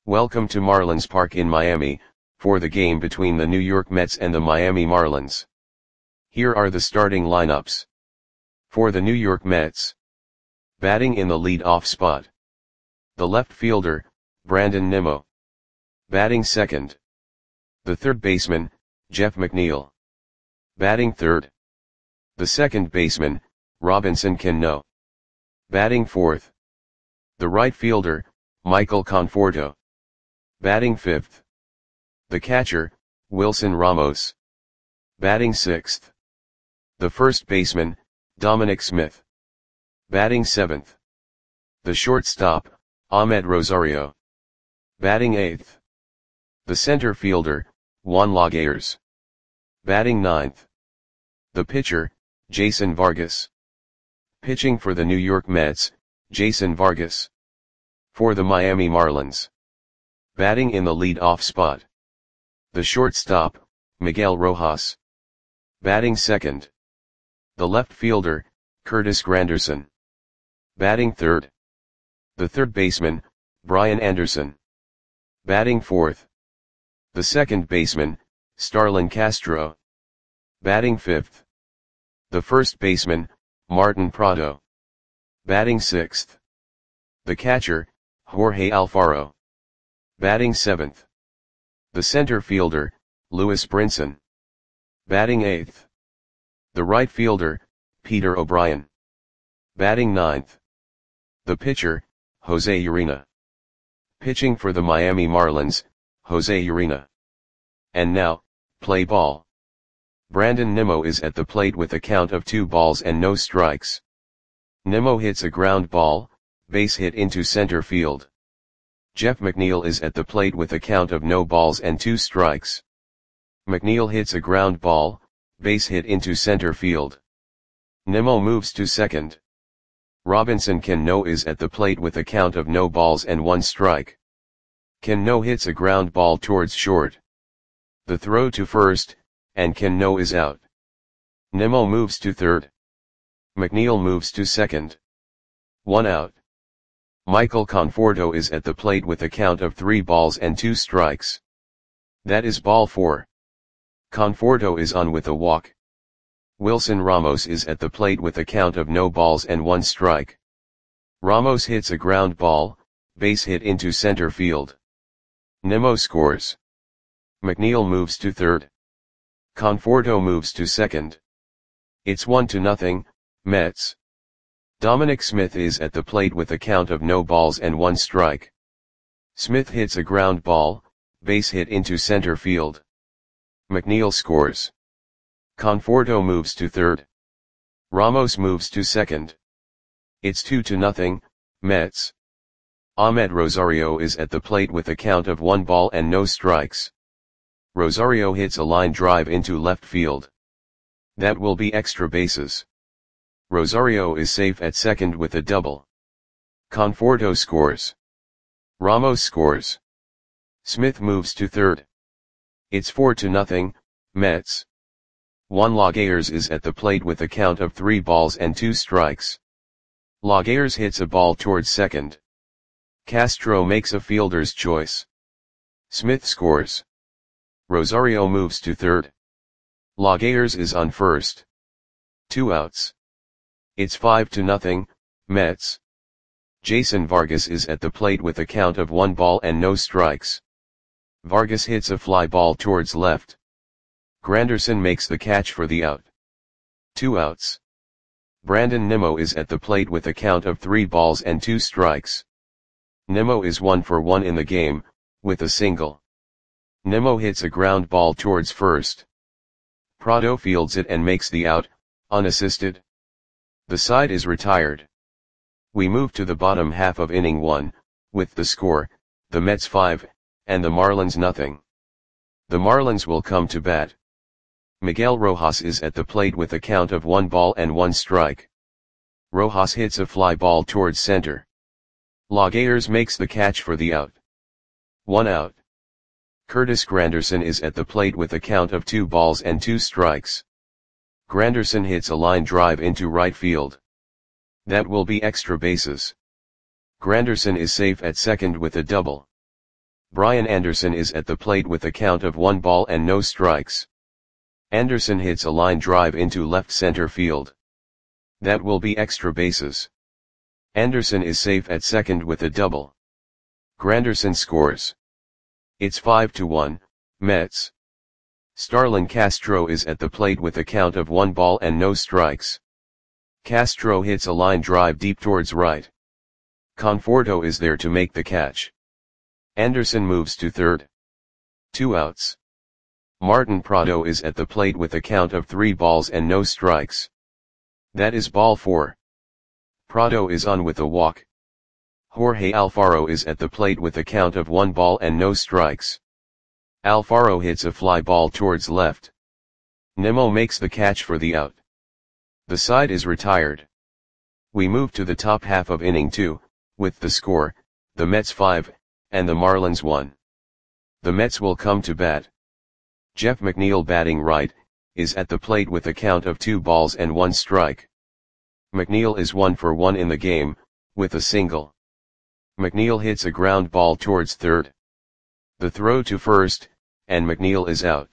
Welcome to Marlins Park in Miami, for the game between the New York Mets and the Miami Marlins. Here are the starting lineups. For the New York Mets. Batting in the lead-off spot. The left fielder, Brandon Nimmo. Batting second. The third baseman, Jeff McNeil. Batting third. The second baseman, Robinson Cano. Batting fourth. The right fielder, Michael Conforto. Batting fifth. The catcher, Wilson Ramos. Batting sixth. The first baseman, Dominic Smith. Batting seventh. The shortstop, Amed Rosario. Batting eighth. The center fielder, Juan Lagares. Batting ninth. The pitcher, Jason Vargas. Pitching for the New York Mets, Jason Vargas. For the Miami Marlins. Batting in the lead-off spot. The shortstop, Miguel Rojas. Batting second. The left fielder, Curtis Granderson. Batting third. The third baseman, Brian Anderson. Batting fourth. The second baseman, Starlin Castro. Batting fifth. The first baseman, Martin Prado. Batting sixth. The catcher, Jorge Alfaro. Batting seventh. The center fielder, Lewis Brinson. Batting eighth. The right fielder, Peter O'Brien. Batting ninth. The pitcher, Jose Urena. Pitching for the Miami Marlins, Jose Urena. And now, play ball. Brandon Nimmo is at the plate with a count of 2 balls and no strikes. Nimmo hits a ground ball, base hit into center field. Jeff McNeil is at the plate with a count of no balls and 2 strikes. McNeil hits a ground ball, base hit into center field. Nimmo moves to second. Robinson Cano is at the plate with a count of no balls and 1 strike. Cano hits a ground ball towards short. The throw to first, and Cano is out. Nimmo moves to third. McNeil moves to second. 1 out. Michael Conforto is at the plate with a count of 3 balls and 2 strikes. That is ball 4. Conforto is on with a walk. Wilson Ramos is at the plate with a count of no balls and 1 strike. Ramos hits a ground ball, base hit into center field. Nimmo scores. McNeil moves to third. Conforto moves to second. It's 1-0, Mets. Dominic Smith is at the plate with a count of no balls and 1 strike. Smith hits a ground ball, base hit into center field. McNeil scores. Conforto moves to third. Ramos moves to second. It's 2-0, Mets. Amed Rosario is at the plate with a count of 1 ball and no strikes. Rosario hits a line drive into left field. That will be extra bases. Rosario is safe at second with a double. Conforto scores. Ramos scores. Smith moves to third. It's 4-0, Mets. Juan Lagares is at the plate with a count of 3 balls and 2 strikes. Lagares hits a ball towards second. Castro makes a fielder's choice. Smith scores. Rosario moves to third. Lagares is on first. 2 outs. It's 5-0, Mets. Jason Vargas is at the plate with a count of 1 ball and no strikes. Vargas hits a fly ball towards left. Granderson makes the catch for the out. 2 outs. Brandon Nimmo is at the plate with a count of 3 balls and 2 strikes. Nimmo is 1 for 1 in the game, with a single. Nimmo hits a ground ball towards first. Prado fields it and makes the out, unassisted. The side is retired. We move to the bottom half of inning 1, with the score, the Mets 5, and the Marlins nothing. The Marlins will come to bat. Miguel Rojas is at the plate with a count of 1 ball and 1 strike. Rojas hits a fly ball towards center. Lagares makes the catch for the out. 1 out. Curtis Granderson is at the plate with a count of 2 balls and 2 strikes. Granderson hits a line drive into right field. That will be extra bases. Granderson is safe at second with a double. Brian Anderson is at the plate with a count of 1 ball and no strikes. Anderson hits a line drive into left center field. That will be extra bases. Anderson is safe at second with a double. Granderson scores. It's 5-1, Mets. Starlin Castro is at the plate with a count of 1 ball and no strikes. Castro hits a line drive deep towards right. Conforto is there to make the catch. Anderson moves to third. 2 outs. Martin Prado is at the plate with a count of 3 balls and no strikes. That is ball 4. Prado is on with a walk. Jorge Alfaro is at the plate with a count of 1 ball and no strikes. Alfaro hits a fly ball towards left. Nimmo makes the catch for the out. The side is retired. We move to the top half of inning 2, with the score, the Mets 5, and the Marlins 1. The Mets will come to bat. Jeff McNeil, batting right, is at the plate with a count of 2 balls and 1 strike. McNeil is 1 for 1 in the game, with a single. McNeil hits a ground ball towards third. The throw to first, and McNeil is out.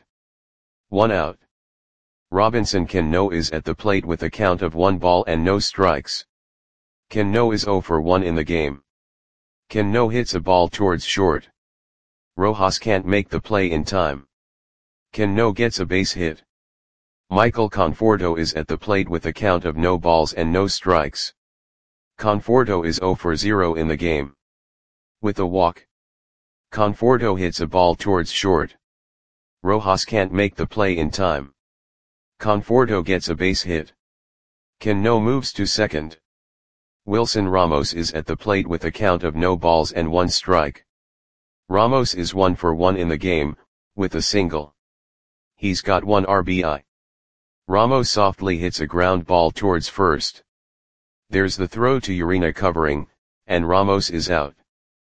1 out. Robinson Cano is at the plate with a count of 1 ball and no strikes. Cano is 0 for 1 in the game. Cano hits a ball towards short. Rojas can't make the play in time. Cano gets a base hit. Michael Conforto is at the plate with a count of no balls and no strikes. Conforto is 0 for 0 in the game. With a walk. Conforto hits a ball towards short. Rojas can't make the play in time. Conforto gets a base hit. Cano moves to second. Wilson Ramos is at the plate with a count of no balls and 1 strike. Ramos is 1 for 1 in the game, with a single. He's got 1 RBI. Ramos softly hits a ground ball towards first. There's the throw to Urena covering, and Ramos is out.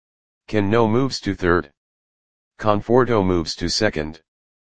Cano moves to third. Conforto moves to second.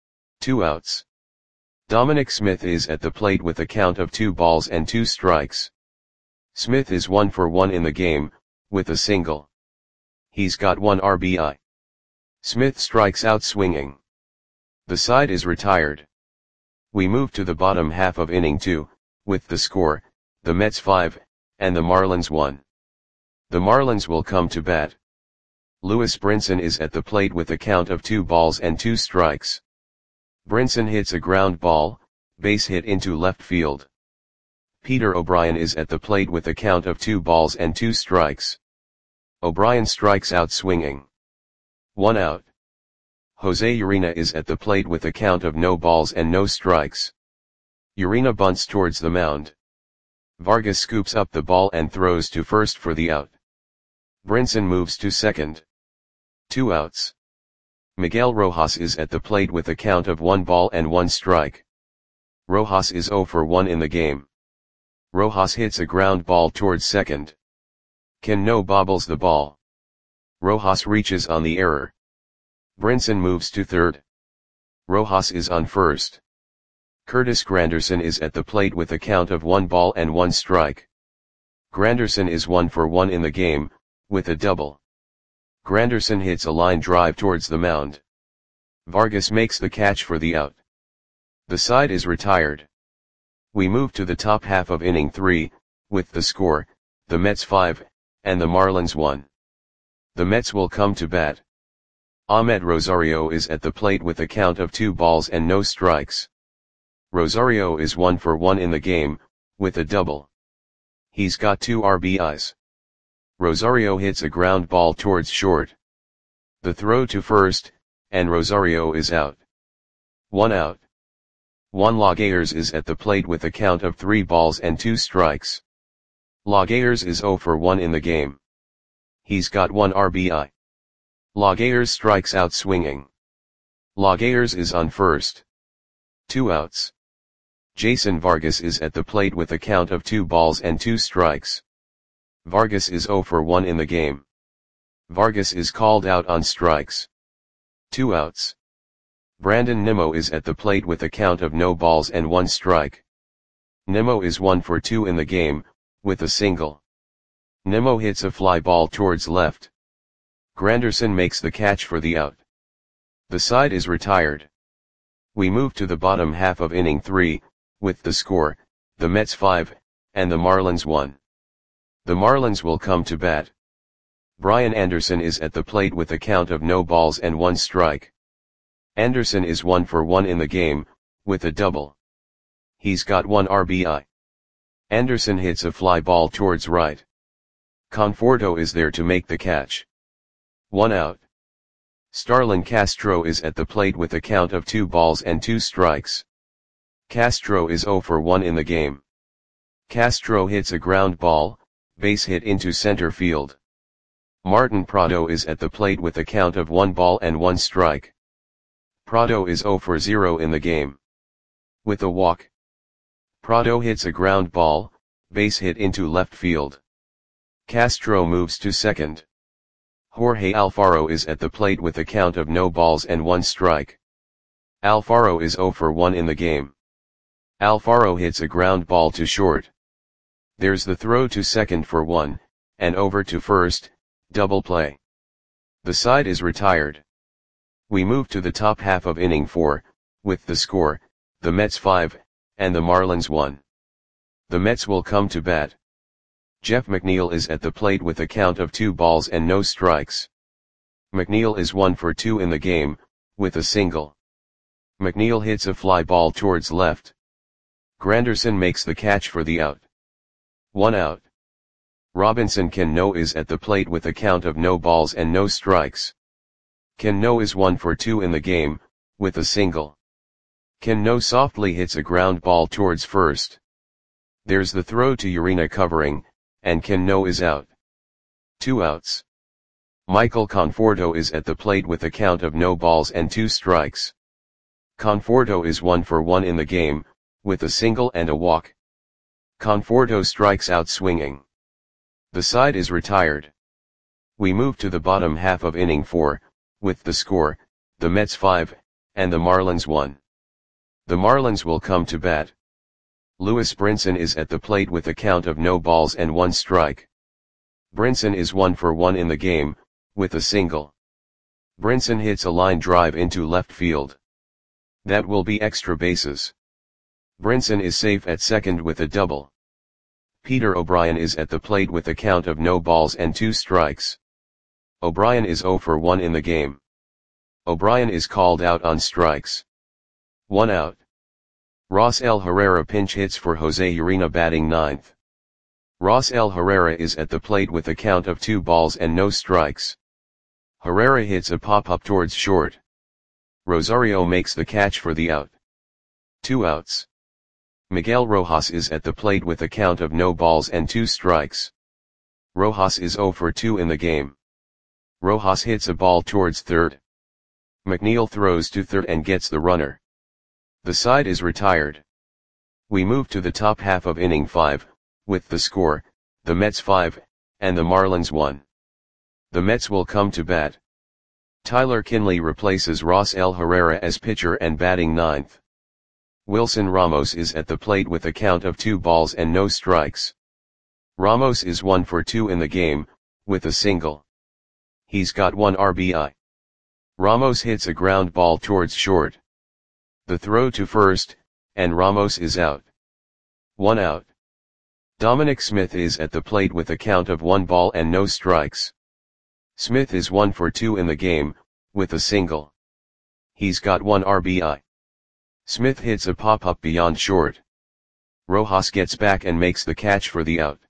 2 outs. Dominic Smith is at the plate with a count of 2 balls and 2 strikes. Smith is 1 for 1 in the game, with a single. He's got 1 RBI. Smith strikes out swinging. The side is retired. We move to the bottom half of inning 2, with the score, the Mets 5, and the Marlins 1. The Marlins will come to bat. Lewis Brinson is at the plate with a count of 2 balls and 2 strikes. Brinson hits a ground ball, base hit into left field. Peter O'Brien is at the plate with a count of 2 balls and 2 strikes. O'Brien strikes out swinging. 1 out. Jose Urena is at the plate with a count of no balls and no strikes. Urena bunts towards the mound. Vargas scoops up the ball and throws to first for the out. Brinson moves to second. 2 outs. Miguel Rojas is at the plate with a count of 1 ball and 1 strike. Rojas is 0 for 1 in the game. Rojas hits a ground ball towards second. Cano bobbles the ball. Rojas reaches on the error. Brinson moves to third. Rojas is on first. Curtis Granderson is at the plate with a count of 1 ball and 1 strike. Granderson is 1 for 1 in the game, with a double. Granderson hits a line drive towards the mound. Vargas makes the catch for the out. The side is retired. We move to the top half of inning 3, with the score, the Mets 5, and the Marlins 1. The Mets will come to bat. Ahmed Rosario is at the plate with a count of 2 balls and no strikes. Rosario is 1 for 1 in the game, with a double. He's got 2 RBIs. Rosario hits a ground ball towards short. The throw to first, and Rosario is out. 1 out. Juan Laguerre is at the plate with a count of 3 balls and 2 strikes. Laguerre is 0 for 1 in the game. He's got 1 RBI. Laguerre strikes out swinging. Laguerre is on first. 2 outs. Jason Vargas is at the plate with a count of 2 balls and 2 strikes. Vargas is 0 for 1 in the game. Vargas is called out on strikes. 2 outs. Brandon Nimmo is at the plate with a count of no balls and 1 strike. Nimmo is 1 for 2 in the game, with a single. Nimmo hits a fly ball towards left. Granderson makes the catch for the out. The side is retired. We move to the bottom half of inning 3, with the score, the Mets 5, and the Marlins 1. The Marlins will come to bat. Brian Anderson is at the plate with a count of no balls and 1 strike. Anderson is 1 for 1 in the game, with a double. He's got 1 RBI. Anderson hits a fly ball towards right. Conforto is there to make the catch. 1 out. Starlin Castro is at the plate with a count of 2 balls and 2 strikes. Castro is 0 for 1 in the game. Castro hits a ground ball, base hit into center field. Martin Prado is at the plate with a count of 1 ball and 1 strike. Prado is 0 for 0 in the game. With a walk. Prado hits a ground ball, base hit into left field. Castro moves to second. Jorge Alfaro is at the plate with a count of no balls and 1 strike. Alfaro is 0 for 1 in the game. Alfaro hits a ground ball to short. There's the throw to second for 1, and over to first, double play. The side is retired. We move to the top half of inning 4, with the score, the Mets 5, and the Marlins 1. The Mets will come to bat. Jeff McNeil is at the plate with a count of 2 balls and no strikes. McNeil is 1 for 2 in the game, with a single. McNeil hits a fly ball towards left. Granderson makes the catch for the out. 1 out. Robinson Cano is at the plate with a count of no balls and no strikes. Cano is 1 for 2 in the game, with a single. Cano softly hits a ground ball towards first. There's the throw to Urena covering, and Cano is out. 2 outs. Michael Conforto is at the plate with a count of no balls and 2 strikes. Conforto is 1 for 1 in the game, with a single and a walk. Conforto strikes out swinging. The side is retired. We move to the bottom half of inning 4, with the score, the Mets 5, and the Marlins 1. The Marlins will come to bat. Lewis Brinson is at the plate with a count of no balls and 1 strike. Brinson is 1 for 1 in the game, with a single. Brinson hits a line drive into left field. That will be extra bases. Brinson is safe at second with a double. Peter O'Brien is at the plate with a count of no balls and 2 strikes. O'Brien is 0 for 1 in the game. O'Brien is called out on strikes. 1 out. Ross L. Herrera pinch hits for Jose Urena batting 9th. Ross L. Herrera is at the plate with a count of 2 balls and no strikes. Herrera hits a pop-up towards short. Rosario makes the catch for the out. 2 outs. Miguel Rojas is at the plate with a count of no balls and 2 strikes. Rojas is 0 for 2 in the game. Rojas hits a ball towards third. McNeil throws to third and gets the runner. The side is retired. We move to the top half of inning 5, with the score, the Mets 5, and the Marlins 1. The Mets will come to bat. Tyler Kinley replaces Ross L. Herrera as pitcher and batting 9th. Wilson Ramos is at the plate with a count of 2 balls and no strikes. Ramos is 1 for 2 in the game, with a single. He's got 1 RBI. Ramos hits a ground ball towards short. The throw to first, and Ramos is out. 1 out. Dominic Smith is at the plate with a count of 1 ball and no strikes. Smith is 1 for 2 in the game, with a single. He's got 1 RBI. Smith hits a pop-up beyond short. Rojas gets back and makes the catch for the out.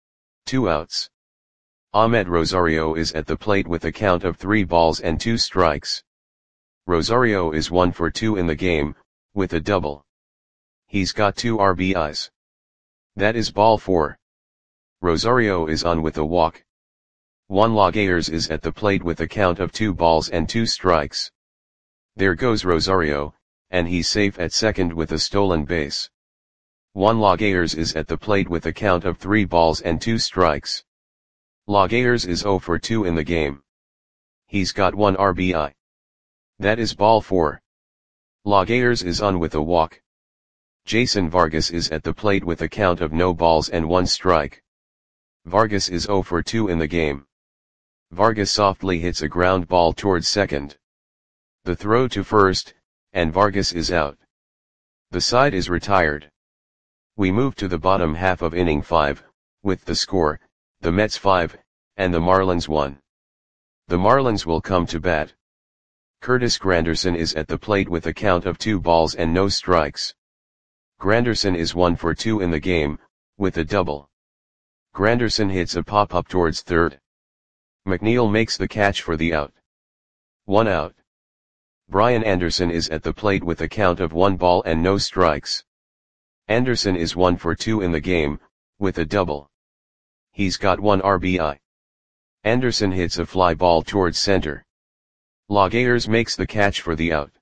2 outs. Ahmed Rosario is at the plate with a count of 3 balls and 2 strikes. Rosario is 1 for 2 in the game, with a double. He's got 2 RBIs. That is ball 4. Rosario is on with a walk. Juan Lagares is at the plate with a count of 2 balls and 2 strikes. There goes Rosario, and he's safe at second with a stolen base. Juan Lagares is at the plate with a count of 3 balls and 2 strikes. Lagares is 0 for 2 in the game. He's got 1 RBI. That is ball 4. Lagares is on with a walk. Jason Vargas is at the plate with a count of no balls and 1 strike. Vargas is 0 for 2 in the game. Vargas softly hits a ground ball towards second. The throw to first, and Vargas is out. The side is retired. We move to the bottom half of inning 5, with the score, the Mets 5, and the Marlins 1. The Marlins will come to bat. Curtis Granderson is at the plate with a count of 2 balls and no strikes. Granderson is 1 for 2 in the game, with a double. Granderson hits a pop-up towards third. McNeil makes the catch for the out. 1 out. Brian Anderson is at the plate with a count of 1 ball and no strikes. Anderson is 1 for 2 in the game, with a double. He's got 1 RBI. Anderson hits a fly ball towards center. Laguerre makes the catch for the out.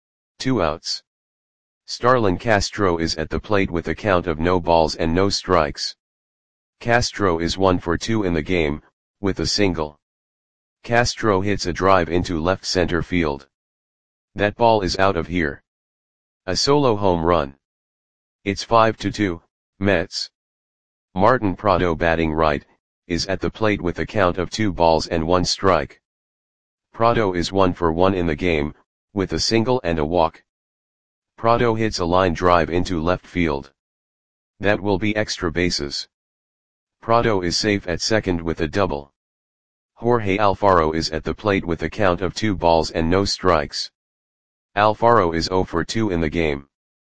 2 outs. Starlin Castro is at the plate with a count of no balls and no strikes. Castro is 1 for 2 in the game, with a single. Castro hits a drive into left center field. That ball is out of here. A solo home run. It's 5-2, Mets. Martin Prado, batting right, is at the plate with a count of 2 balls and 1 strike. Prado is 1 for 1 in the game, with a single and a walk. Prado hits a line drive into left field. That will be extra bases. Prado is safe at second with a double. Jorge Alfaro is at the plate with a count of 2 balls and no strikes. Alfaro is 0 for 2 in the game.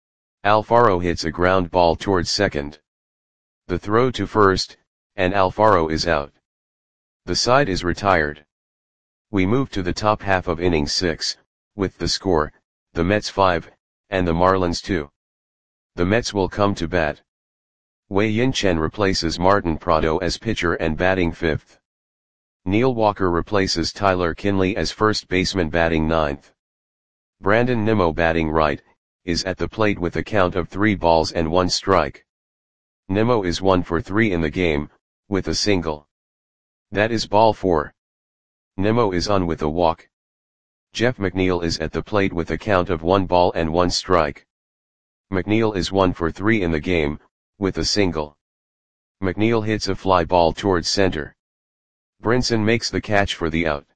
Alfaro hits a ground ball towards second. The throw to first, and Alfaro is out. The side is retired. We move to the top half of inning 6, with the score, the Mets 5, and the Marlins 2. The Mets will come to bat. Wei Yin Chen replaces Martin Prado as pitcher and batting 5th. Neil Walker replaces Tyler Kinley as first baseman, batting 9th. Brandon Nimmo, batting right, is at the plate with a count of 3 balls and 1 strike. Nimmo is 1 for 3 in the game, with a single. That is ball 4. Nimmo is on with a walk. Jeff McNeil is at the plate with a count of 1 ball and 1 strike. McNeil is 1 for 3 in the game, with a single. McNeil hits a fly ball towards center. Brinson makes the catch for the out.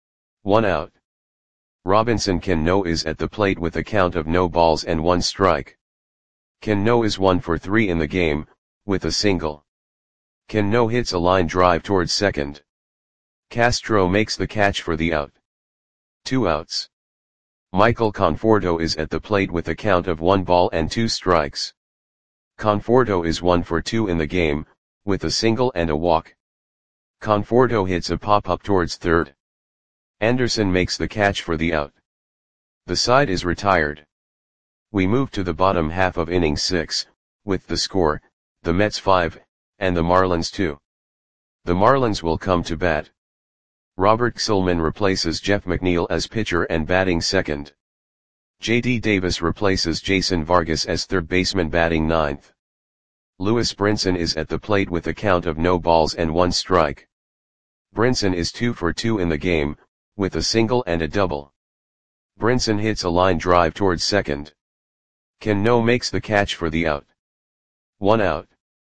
1 out. Robinson Cano is at the plate with a count of no balls and 1 strike. Cano is 1 for 3 in the game, with a single. Cano hits a line drive towards second. Castro makes the catch for the out. 2 outs. Michael Conforto is at the plate with a count of 1 ball and 2 strikes. Conforto is 1 for 2 in the game, with a single and a walk. Conforto hits a pop-up towards third. Anderson makes the catch for the out. The side is retired. We move to the bottom half of inning 6, with the score, the Mets 5, and the Marlins 2. The Marlins will come to bat. Robert Xilman replaces Jeff McNeil as pitcher and batting 2nd. J.D. Davis replaces Jason Vargas as third baseman, batting 9th. Lewis Brinson is at the plate with a count of no balls and 1 strike. Brinson is 2 for 2 in the game, with a single and a double. Brinson hits a line drive towards second. Cano makes the catch for the out. 1 out.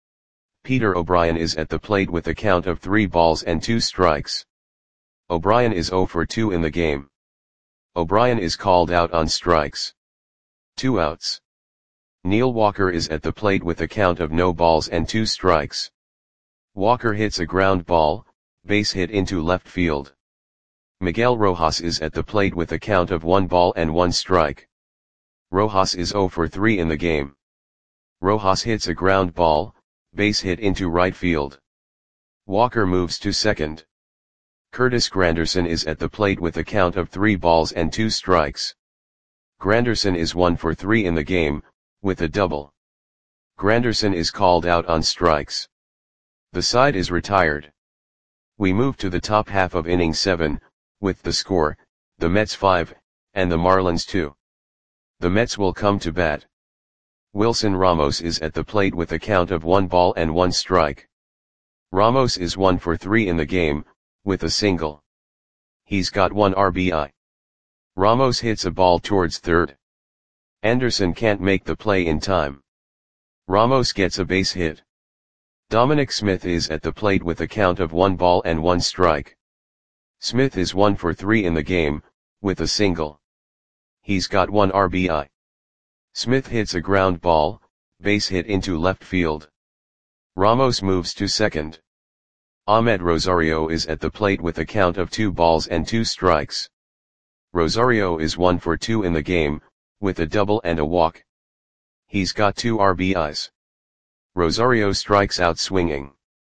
Peter O'Brien is at the plate with a count of 3 balls and 2 strikes. O'Brien is 0 for 2 in the game. O'Brien is called out on strikes. 2 outs. Neil Walker is at the plate with a count of no balls and 2 strikes. Walker hits a ground ball, base hit into left field. Miguel Rojas is at the plate with a count of 1 ball and 1 strike. Rojas is 0 for 3 in the game. Rojas hits a ground ball, base hit into right field. Walker moves to second. Curtis Granderson is at the plate with a count of 3 balls and 2 strikes. Granderson is 1 for 3 in the game, with a double. Granderson is called out on strikes. The side is retired. We move to the top half of inning 7, with the score, the Mets 5, and the Marlins 2. The Mets will come to bat. Wilson Ramos is at the plate with a count of 1 ball and 1 strike. Ramos is 1 for 3 in the game, with a single. He's got 1 RBI. Ramos hits a ball towards third. Anderson can't make the play in time. Ramos gets a base hit. Dominic Smith is at the plate with a count of 1 ball and 1 strike. Smith is 1 for 3 in the game, with a single. He's got 1 RBI. Smith hits a ground ball, base hit into left field. Ramos moves to second. Ahmed Rosario is at the plate with a count of 2 balls and 2 strikes. Rosario is 1 for 2 in the game, with a double and a walk. He's got 2 RBIs. Rosario strikes out swinging.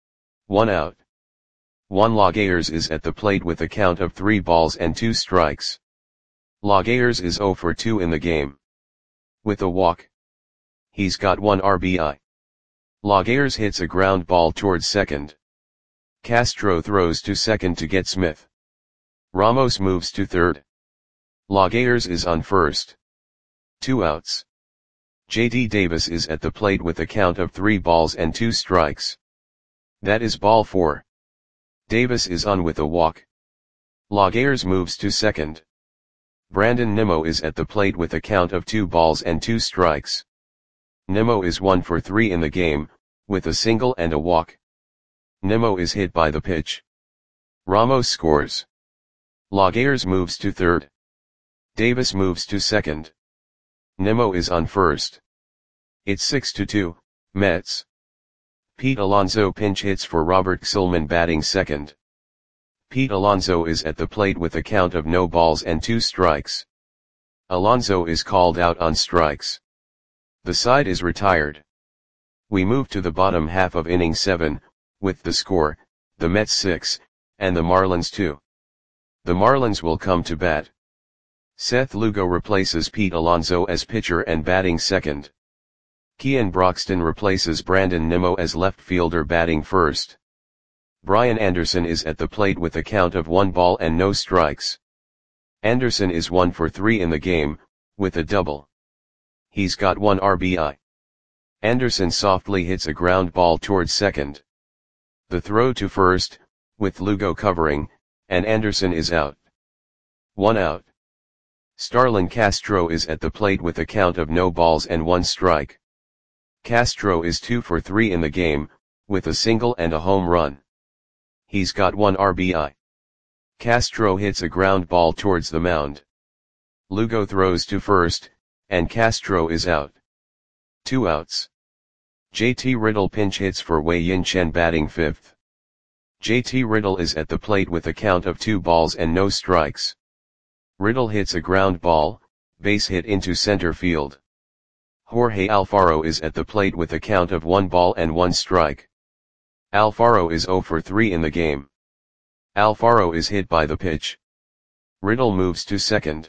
1 out. Juan Laguerre is at the plate with a count of 3 balls and 2 strikes. Laguerre is 0 for 2 in the game. With a walk. He's got 1 RBI. Laguerre hits a ground ball towards second. Castro throws to second to get Smith. Ramos moves to third. Laguerre is on first. 2 outs. J.D. Davis is at the plate with a count of 3 balls and 2 strikes. That is ball 4. Davis is on with a walk. Laguerre moves to second. Brandon Nimmo is at the plate with a count of 2 balls and 2 strikes. Nimmo is 1 for 3 in the game, with a single and a walk. Nimmo is hit by the pitch. Ramos scores. Laguerre moves to third. Davis moves to second. Nimmo is on first. It's 6-2, Mets. Pete Alonso pinch hits for Robert Gsellman batting second. Pete Alonso is at the plate with a count of no balls and 2 strikes. Alonso is called out on strikes. The side is retired. We move to the bottom half of inning 7, with the score, the Mets 6, and the Marlins 2. The Marlins will come to bat. Seth Lugo replaces Pete Alonso as pitcher and batting second. Kean Broxton replaces Brandon Nimmo as left fielder batting first. Brian Anderson is at the plate with a count of 1 ball and no strikes. Anderson is 1 for 3 in the game, with a double. He's got 1 RBI. Anderson softly hits a ground ball towards second. The throw to first, with Lugo covering, and Anderson is out. 1 out. Starlin Castro is at the plate with a count of no balls and 1 strike. Castro is 2 for 3 in the game, with a single and a home run. He's got 1 RBI. Castro hits a ground ball towards the mound. Lugo throws to first, and Castro is out. 2 outs. JT Riddle pinch hits for Wei Yin Chen batting fifth. JT Riddle is at the plate with a count of 2 balls and no strikes. Riddle hits a ground ball, base hit into center field. Jorge Alfaro is at the plate with a count of 1 ball and 1 strike. Alfaro is 0 for 3 in the game. Alfaro is hit by the pitch. Riddle moves to second.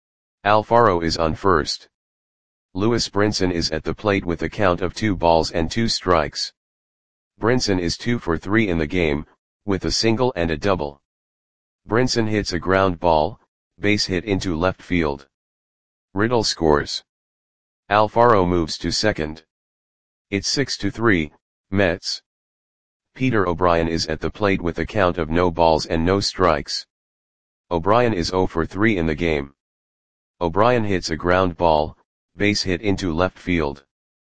Alfaro is on first. Lewis Brinson is at the plate with a count of 2 balls and 2 strikes. Brinson is 2 for 3 in the game, with a single and a double. Brinson hits a ground ball, base hit into left field. Riddle scores. Alfaro moves to second. It's 6-3, Mets. Peter O'Brien is at the plate with a count of no balls and no strikes. O'Brien is 0 for 3 in the game. O'Brien hits a ground ball, base hit into left field.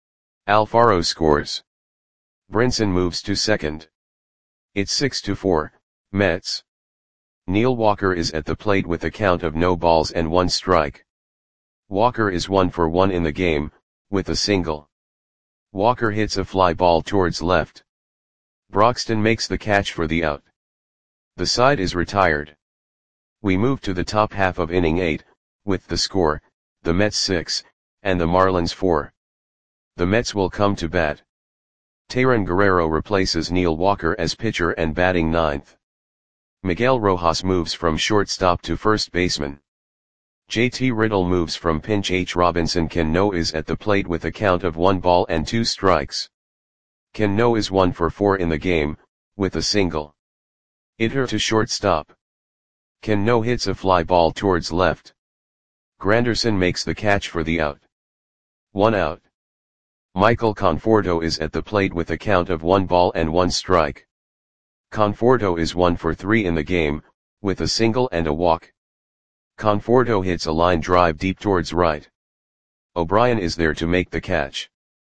Alfaro scores. Brinson moves to second. It's 6-4, Mets. Neil Walker is at the plate with a count of no balls and 1 strike. Walker is 1 for 1 in the game, with a single. Walker hits a fly ball towards left. Broxton makes the catch for the out. The side is retired. We move to the top half of inning 8, with the score, the Mets 6, and the Marlins 4. The Mets will come to bat. Tayron Guerrero replaces Neil Walker as pitcher and batting ninth. Miguel Rojas moves from shortstop to first baseman. JT Riddle moves from pinch. Robinson Cano is at the plate with a count of 1 ball and 2 strikes. Cano is 1 for 4 in the game, with a single. Hitter to shortstop. Cano hits a fly ball towards left. Granderson makes the catch for the out. 1 out. Michael Conforto is at the plate with a count of 1 ball and 1 strike. Conforto is 1 for 3 in the game, with a single and a walk. Conforto hits a line drive deep towards right. O'Brien is there to make the catch.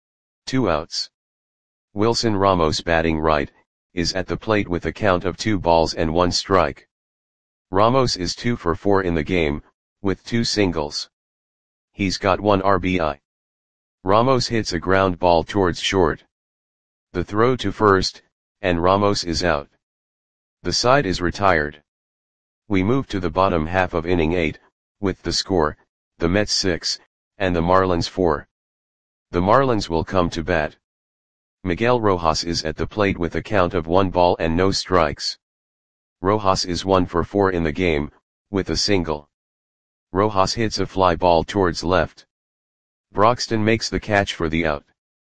2 outs. Wilson Ramos batting right, is at the plate with a count of 2 balls and 1 strike. Ramos is 2 for 4 in the game, with 2 singles. He's got 1 RBI. Ramos hits a ground ball towards short. The throw to first, and Ramos is out. The side is retired. We move to the bottom half of inning 8, with the score, the Mets 6, and the Marlins 4. The Marlins will come to bat. Miguel Rojas is at the plate with a count of 1 ball and no strikes. Rojas is 1 for 4 in the game, with a single. Rojas hits a fly ball towards left. Broxton makes the catch for the out.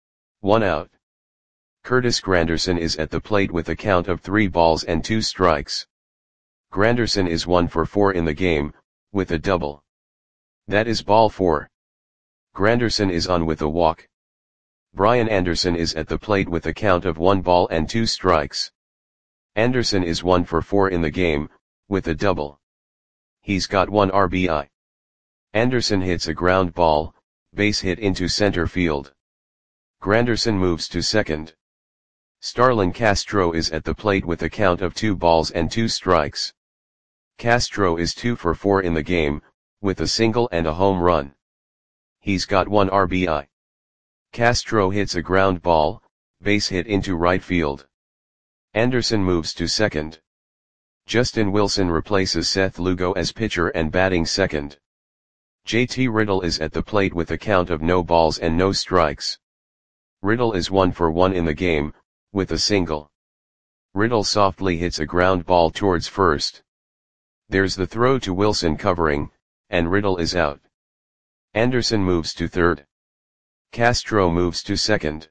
1 out. Curtis Granderson is at the plate with a count of 3 balls and 2 strikes. Granderson is 1 for 4 in the game, with a double. That is ball 4. Granderson is on with a walk. Brian Anderson is at the plate with a count of 1 ball and 2 strikes. Anderson is 1 for 4 in the game, with a double. He's got 1 RBI. Anderson hits a ground ball, base hit into center field. Granderson moves to second. Starlin Castro is at the plate with a count of 2 balls and 2 strikes. Castro is 2 for 4 in the game, with a single and a home run. He's got 1 RBI. Castro hits a ground ball, base hit into right field. Anderson moves to second. Justin Wilson replaces Seth Lugo as pitcher and batting second. JT Riddle is at the plate with a count of no balls and no strikes. Riddle is 1 for 1 in the game, with a single. Riddle softly hits a ground ball towards first. There's the throw to Wilson covering, and Riddle is out. Anderson moves to third. Castro moves to second.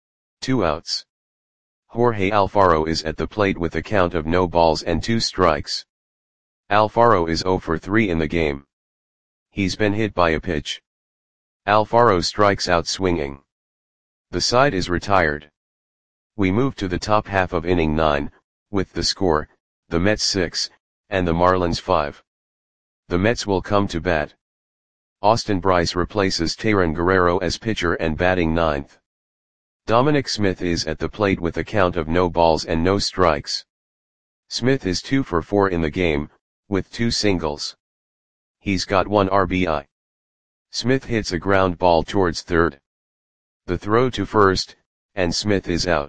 2 outs. Jorge Alfaro is at the plate with a count of no balls and 2 strikes. Alfaro is 0 for 3 in the game. He's been hit by a pitch. Alfaro strikes out swinging. The side is retired. We move to the top half of inning 9, with the score, the Mets 6, and the Marlins 5. The Mets will come to bat. Austin Brice replaces Tayron Guerrero as pitcher and batting ninth. Dominic Smith is at the plate with a count of no balls and no strikes. Smith is 2 for 4 in the game, with 2 singles. He's got 1 RBI. Smith hits a ground ball towards third. The throw to first, and Smith is out.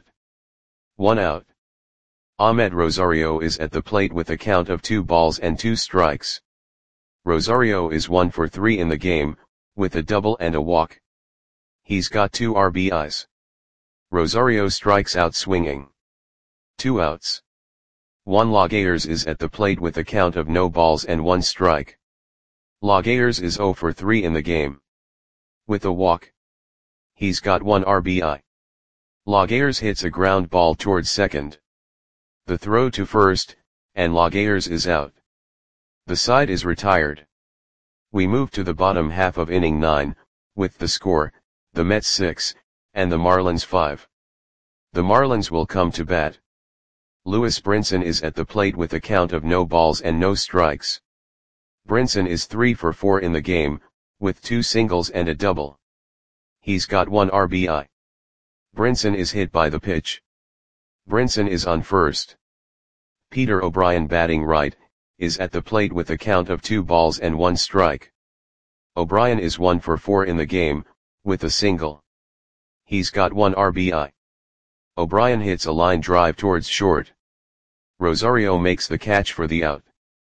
1 out. Ahmed Rosario is at the plate with a count of 2 balls and 2 strikes. Rosario is 1 for 3 in the game, with a double and a walk. He's got 2 RBIs. Rosario strikes out swinging. 2 outs. Juan Laguerre is at the plate with a count of no balls and 1 strike. Laguerre is 0 for 3 in the game. With a walk. He's got 1 RBI. Laguerre hits a ground ball towards second. The throw to first, and Laguerre is out. The side is retired. We move to the bottom half of inning 9, with the score, the Mets 6, and the Marlins 5. The Marlins will come to bat. Lewis Brinson is at the plate with a count of no balls and no strikes. Brinson is 3 for 4 in the game, with 2 singles and a double. He's got 1 RBI. Brinson is hit by the pitch. Brinson is on first. Peter O'Brien batting right, is at the plate with a count of 2 balls and 1 strike. O'Brien is 1 for 4 in the game, with a single. He's got 1 RBI. O'Brien hits a line drive towards short. Rosario makes the catch for the out.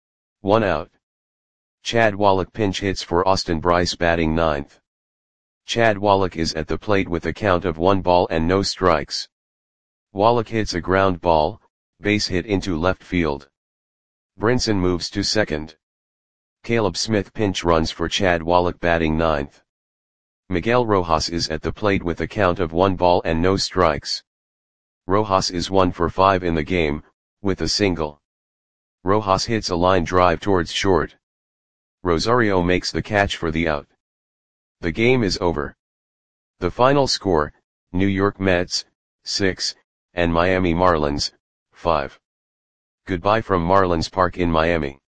1 out. Chad Wallach pinch hits for Austin Brice batting ninth. Chad Wallach is at the plate with a count of 1 ball and no strikes. Wallach hits a ground ball, base hit into left field. Brinson moves to second. Caleb Smith pinch runs for Chad Wallach batting ninth. Miguel Rojas is at the plate with a count of 1 ball and no strikes. Rojas is 1 for 5 in the game, with a single. Rojas hits a line drive towards short. Rosario makes the catch for the out. The game is over. The final score, New York Mets, 6, and Miami Marlins, 5. Goodbye from Marlins Park in Miami.